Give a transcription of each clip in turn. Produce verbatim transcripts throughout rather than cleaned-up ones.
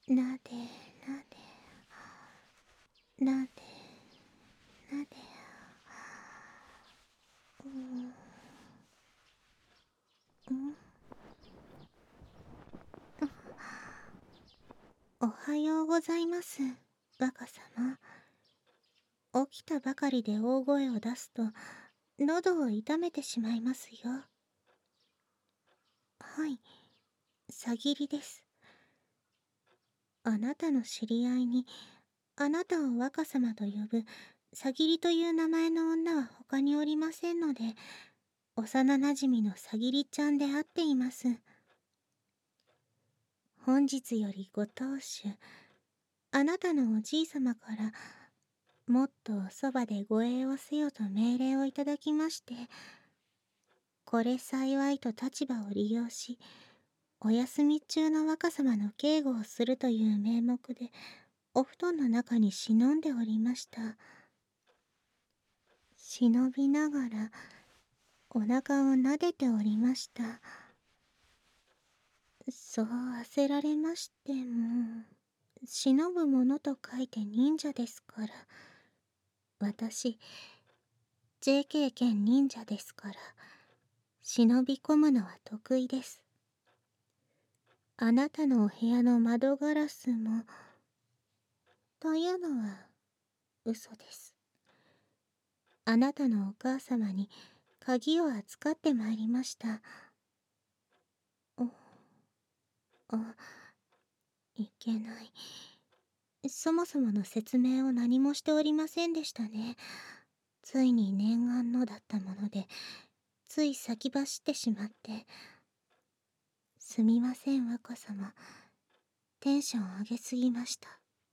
なでなでなでなで。うん。うん。おはようございます、若様。起きたばかりで大声を出すと喉を痛めてしまいますよ。はい、さぎりです。あなたの知り合いにあなたを若様と呼ぶさぎりという名前の女は他におりませんので、幼なじみのさぎりちゃんで会っています。本日よりご当主、あなたのおじいさまからもっとおそばで護衛をせよと命令をいただきまして、これ幸いと立場を利用し、お休み中の若様の警護をするという名目でお布団の中に忍んでおりました。忍びながらお腹を撫でておりました。そう焦られましても、忍ぶものと書いて忍者ですから、私 ジェーケー 兼忍者ですから、忍び込むのは得意です。あなたのお部屋の窓ガラスもというのは嘘です。あなたのお母様に鍵を預かってまいりました。おあ、いけない。そもそもの説明を何もしておりませんでしたね。ついに念願のだったもので、つい先走ってしまって。すみません、若様。テンション上げすぎました。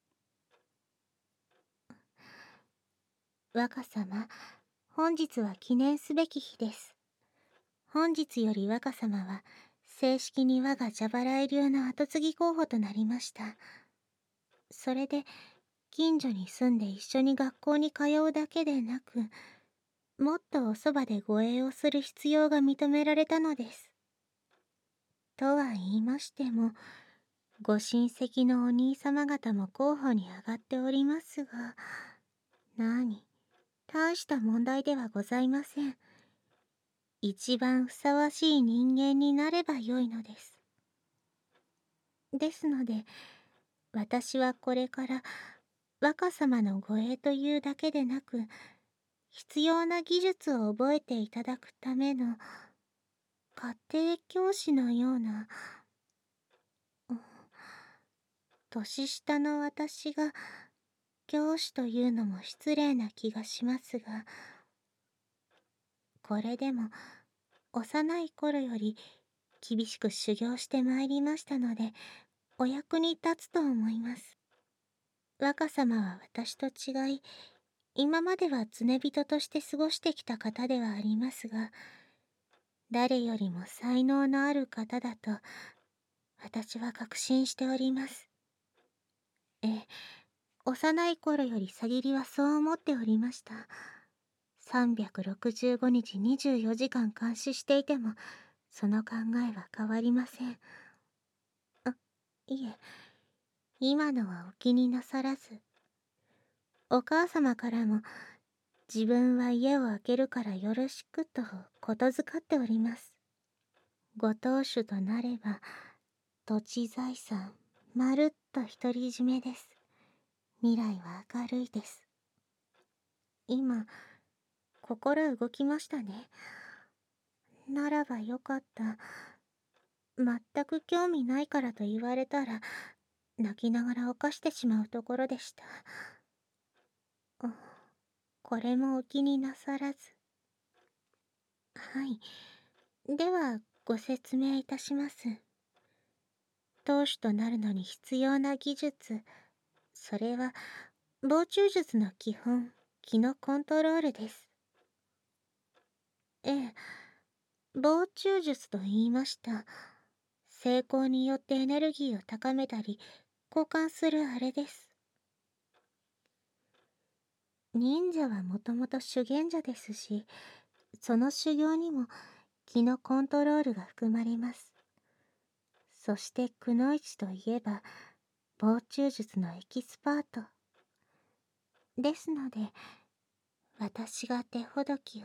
若様、本日は記念すべき日です。本日より若様は、正式に我が蛇腹井流の跡継ぎ候補となりました。それで、近所に住んで一緒に学校に通うだけでなく、もっとおそばで護衛をする必要が認められたのです。とは言いましても、ご親戚のお兄様方も候補に上がっておりますが、なに、大した問題ではございません。一番ふさわしい人間になればよいのです。ですので、私はこれから若様の護衛というだけでなく、必要な技術を覚えていただくための家庭教師のような、うん、年下の私が教師というのも失礼な気がしますが、これでも幼い頃より厳しく修行してまいりましたので、お役に立つと思います。若様は私と違い、今までは常人として過ごしてきた方ではありますが、誰よりも才能のある方だと私は確信しております。ええ、幼い頃よりさぎりはそう思っておりました。さんびゃくろくじゅうごにちにじゅうよじかん監視していても、その考えは変わりません。あ、いえ、今のはお気になさらず。お母様からも、自分は家を空けるからよろしくとことづかっております。ご当主となれば、土地財産、まるっと独り占めです。未来は明るいです。今、心動きましたね。ならばよかった。全く興味ないからと言われたら、泣きながら犯してしまうところでした。あ、これもお気になさらず。はい。では、ご説明いたします。当主となるのに必要な技術、それは、防虫術の基本、気のコントロールです。ええ、防虫術と言いました。成功によってエネルギーを高めたり、交換するあれです。忍者はもともと修験者ですし、その修行にも気のコントロールが含まれます。そしてくのいちといえば、 防虫術のエキスパート。ですので、私が手ほどきを。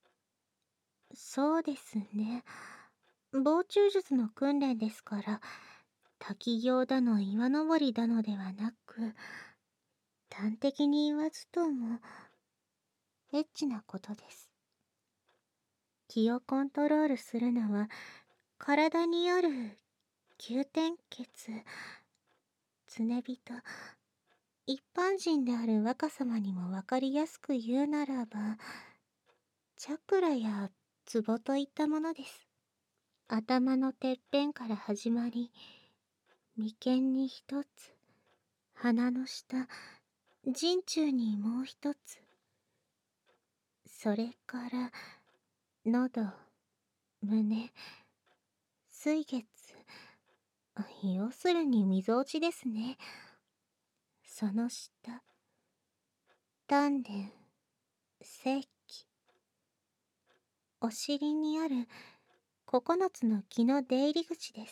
そうですね。防虫術の訓練ですから、滝行だの岩登りだのではなく、端的に言わずとも、エッチなことです。気をコントロールするのは、体にある宮天血、常人、一般人である若様にもわかりやすく言うならば、チャクラやツボといったものです。頭のてっぺんから始まり、眉間に一つ、鼻の下、人中にもう一つ、それから喉、胸、水月、要するにみぞおちですね。その下、丹田、正気、お尻にある九つの気の出入り口です。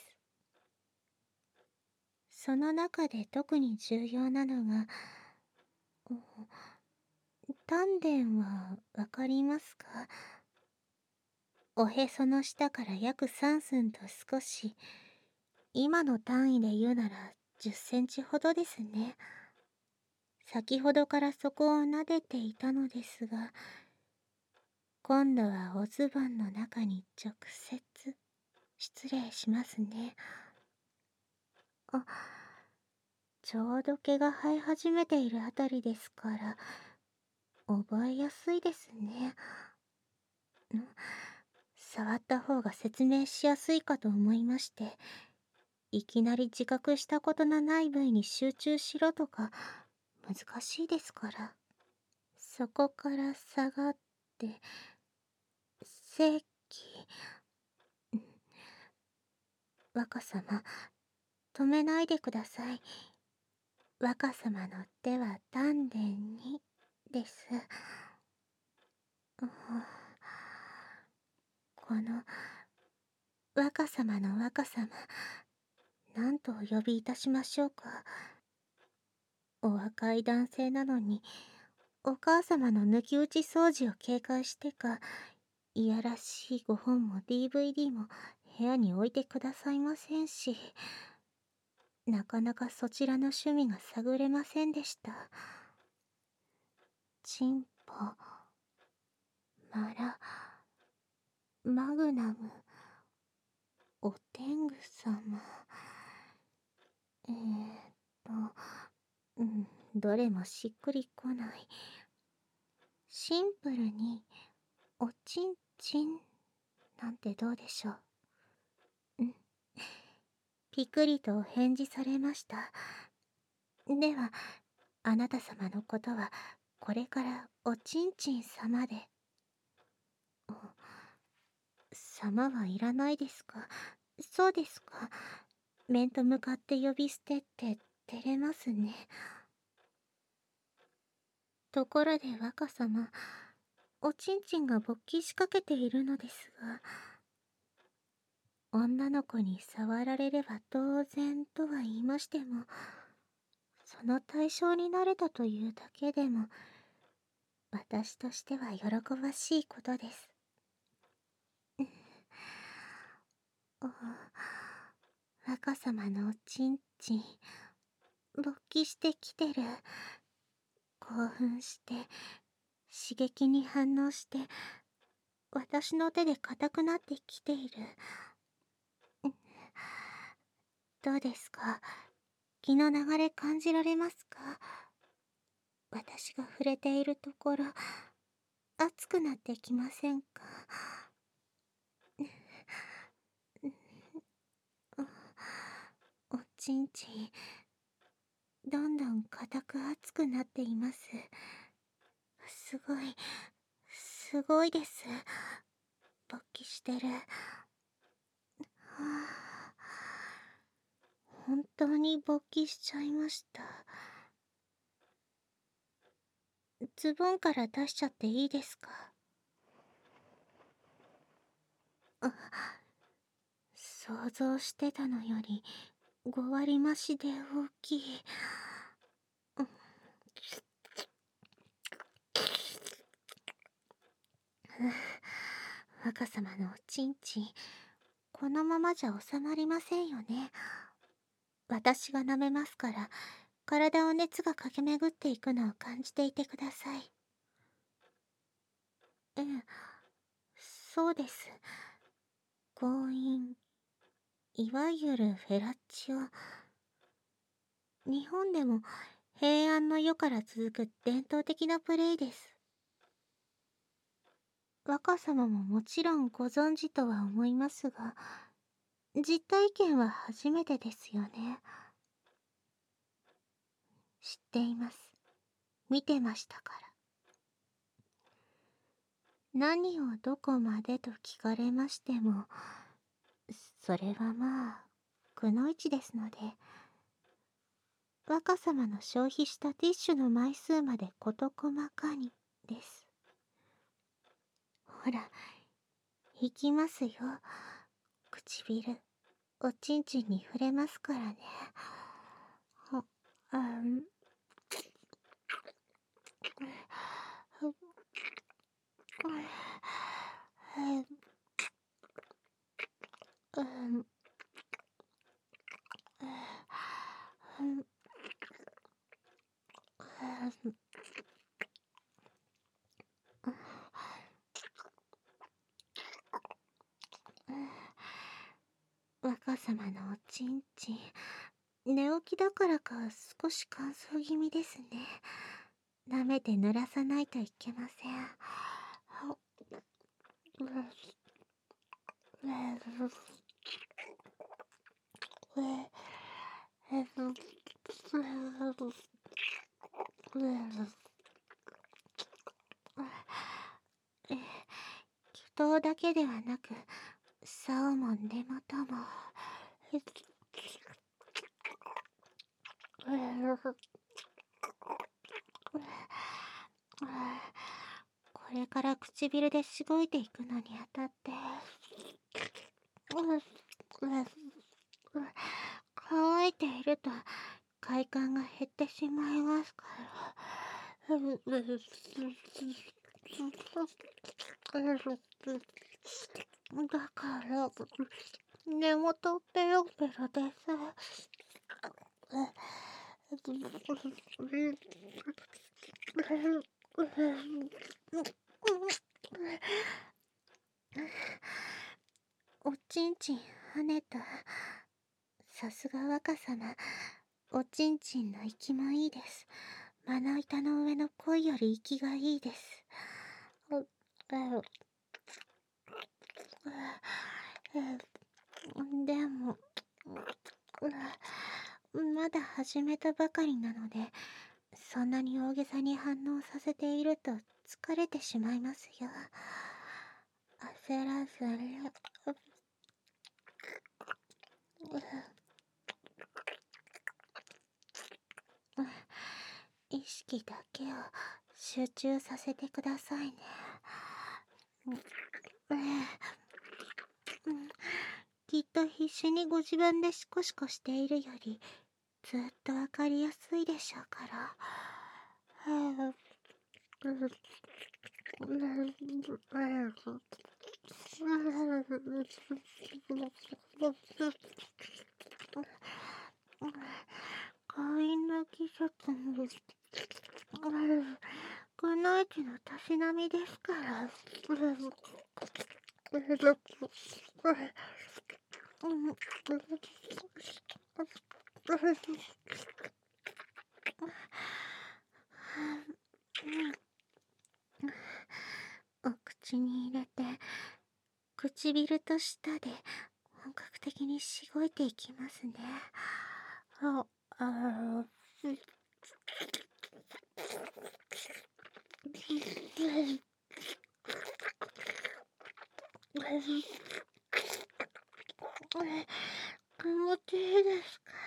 その中で特に重要なのが、丹田はわかりますか？おへその下から約さん寸と少し、今の単位で言うならじゅっセンチほどですね。先ほどからそこを撫でていたのですが、今度はおズボンの中に直接、失礼しますね。あ、ちょうど毛が生え始めているあたりですから、覚えやすいですね。ん触った方が説明しやすいかと思いまして、いきなり自覚したことのない部位に集中しろとか、難しいですから。そこから下がって、正気。若様、止めないでください。若様の手は丹田に、です。この、若様の若様、何とお呼びいたしましょうか。お若い男性なのに、お母様の抜き打ち掃除を警戒してか、いやらしいご本も ディーブイディー も部屋に置いてくださいませんし、なかなかそちらの趣味が探れませんでした。チンポ、マラ、マグナム、お天狗様。えーっと、うん、どれもしっくりこない。シンプルに、おちんちん、なんてどうでしょう。ん、ピクリとお返事されました。では、あなた様のことは、これからおちんちん様で。様はいらないですか？そうですか。面と向かって呼び捨てって照れますね。ところで若様、おちんちんが勃起しかけているのですが、女の子に触られれば当然とは言いましても、その対象になれたというだけでも、私としては喜ばしいことです。お若様のおちんちん、勃起してきてる。興奮して、刺激に反応して、私の手で硬くなってきている。どうですか？気の流れ感じられますか？私が触れているところ、熱くなってきませんか？おちんちん、どんどん硬く熱くなっています。すごい、すごいです。勃起してる。はあ、本当に勃起しちゃいました。ズボンから出しちゃっていいですか？あ、想像してたのよりご割増しで大きい。若様のおちんちん、このままじゃ収まりませんよね。私が舐めますから、体を熱が駆け巡っていくのを感じていてください。ええ、そうです。強引、いわゆるフェラッチオ。日本でも平安の世から続く伝統的なプレイです。若様ももちろんご存知とは思いますが、実体験は初めてですよね。知っています。見てましたから。何をどこまでと聞かれましても、それはまあ、くのいちですので、若様の消費したティッシュの枚数まで事細かにです。ほら、いきますよ。唇、おちんちんに触れますからね。あ、あん、うん、若様のおちんちん、寝起きだからか少し乾燥気味ですね。舐めて濡らさないといけません。気筒だけではなく、竿も根元も。これから唇でしごいていくのにあたって、乾いていると快感が減ってしまいますから。だから、根元ペロペロです。おちんちん跳ねた。さすが若様、おちんちんの息もいいです。まな板の上の恋より息がいいです。でも、まだ始めたばかりなので、そんなに大げさに反応させていると疲れてしまいますよ。焦らずに。意識だけを集中させてくださいね。きっと必死にご自分でシコシコしているよりずっとわかりやすいでしょうから。強引な技術もくのいちのたしなみですから。お口に入れて唇と舌で本格的にしごいていきますね。あ、あ気持ちいいですか？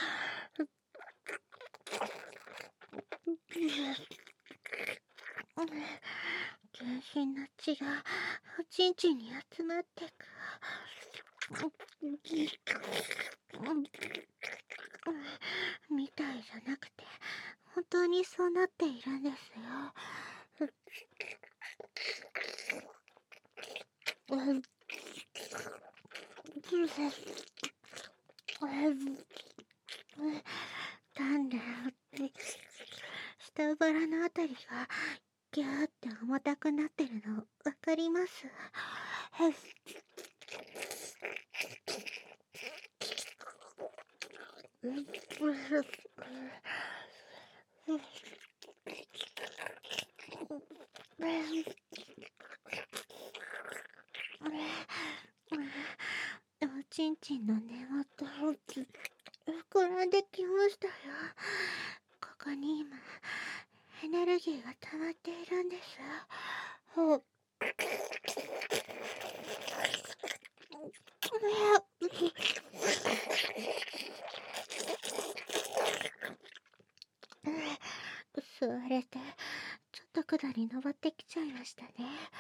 全身の血がおちんちんに集まってく。 みたいじゃなくて、本当にそうなっているんですよ。なんで、下腹のあたりがギューって重たくなってるのわかります？おちんちんの根元膨らんできましたよ。ここに今エネルギーが溜まっているんです。吸われてちょっと下り登ってきちゃいましたね。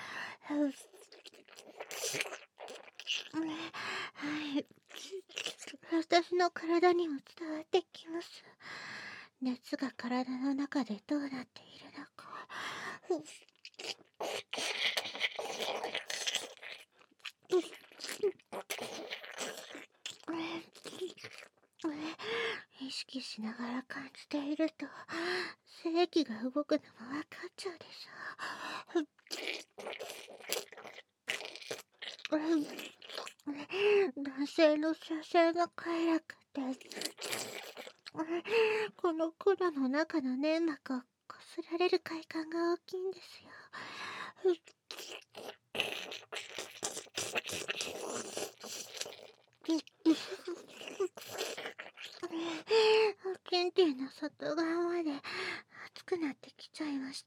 はい、私の体にも伝わってきます。熱が体の中でどうなっているのか。意識しながら感じていると、精液が動くのも分かっちゃうでしょ。男性の射精の快楽って、この管の中の粘膜をこすられる快感が大きいんですよ。ケンティの外側まで熱くなってきちゃいました。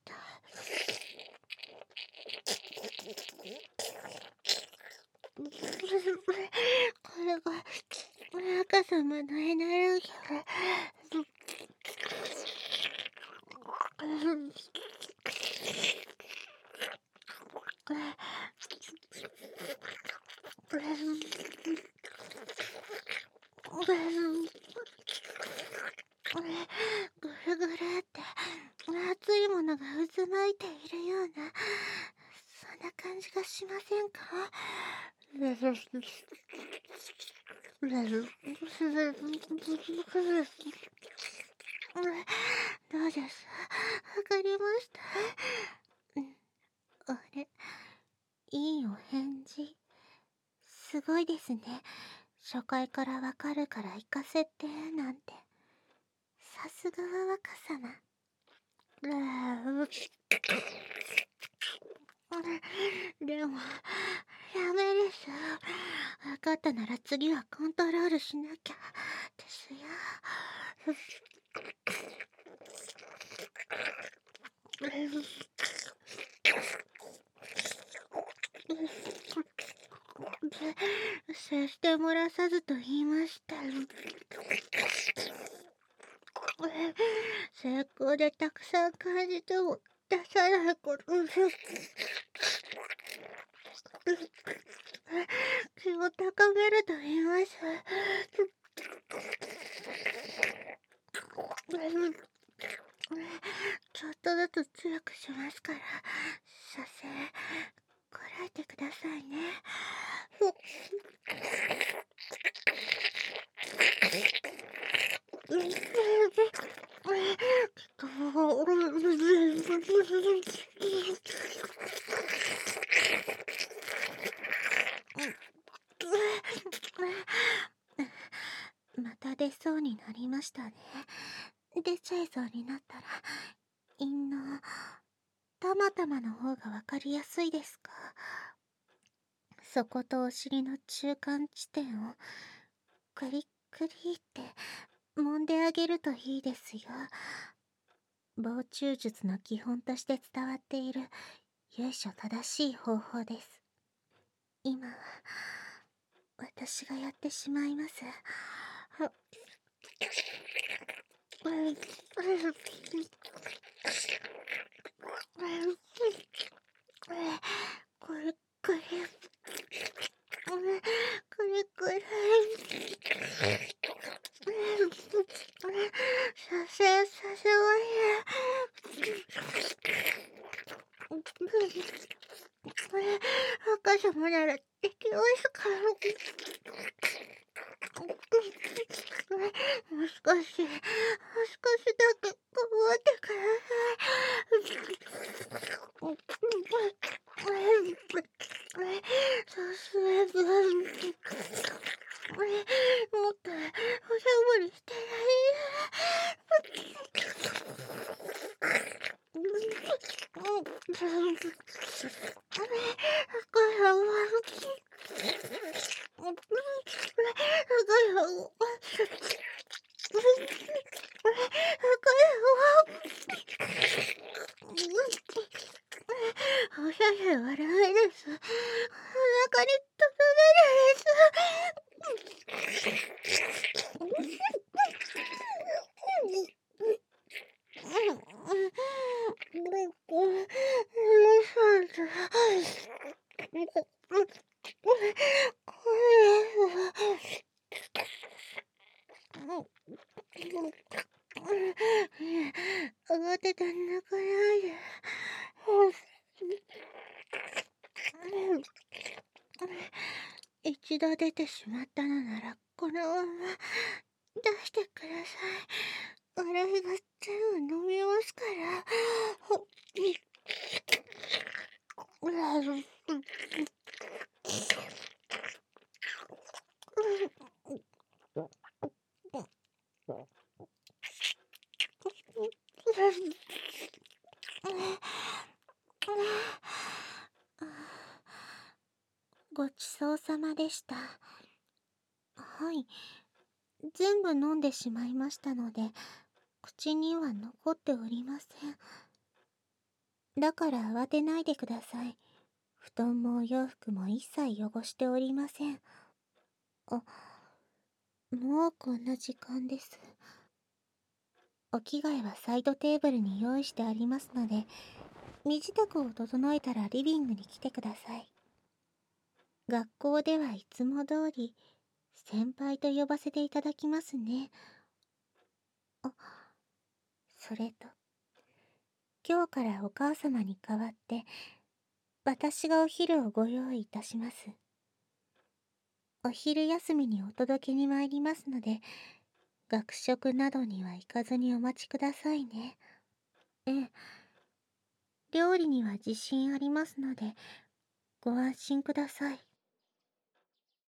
これが赤様のエネルギー。ぐるぐるって熱いものが渦巻いているような、そんな感じがしませんか？どうです？わかりました？あれ、いいお返事。すごいですね。初回からわかるから行かせて、なんて。さすがは若様。でも、ダメです。わかったなら次はコントロールしなきゃですよ。接して漏らさずと言いました。成功でたくさん感じても出さないこと。気を高めると言います。ちょっとずつ強くしますから、射精こらえてくださいね。また出そうになりましたね。出ちゃいそうになったら、陰嚢、たまたまの方がわかりやすいですか？そことお尻の中間地点をクリックリって揉んであげるといいですよ。防虫術の基本として伝わっている由緒正しい方法です。今は私がやってしまいます。これこれこれこれ若様ならできますから。もう少し、もう少しだけ頑張ってください。そうすれば、もっとおしゃぶりしておしゃれはダメです。お腹にとどめないです。慌てて泣かないで。一度出てしまったのならこのまま出してください。笑いが全部飲みますから。ごちそうさまでした。はい、全部飲んでしまいましたので、口には残っておりません。だから慌てないでください。布団もお洋服も一切汚しておりません。あ、もうこんな時間です。お着替えはサイドテーブルに用意してありますので、身支度を整えたらリビングに来てください。学校ではいつも通り、先輩と呼ばせていただきますね。あ、それと、今日からお母様に代わって、私がお昼をご用意いたします。お昼休みにお届けに参りますので、学食などには行かずにお待ちくださいね。ええ、料理には自信ありますので、ご安心ください。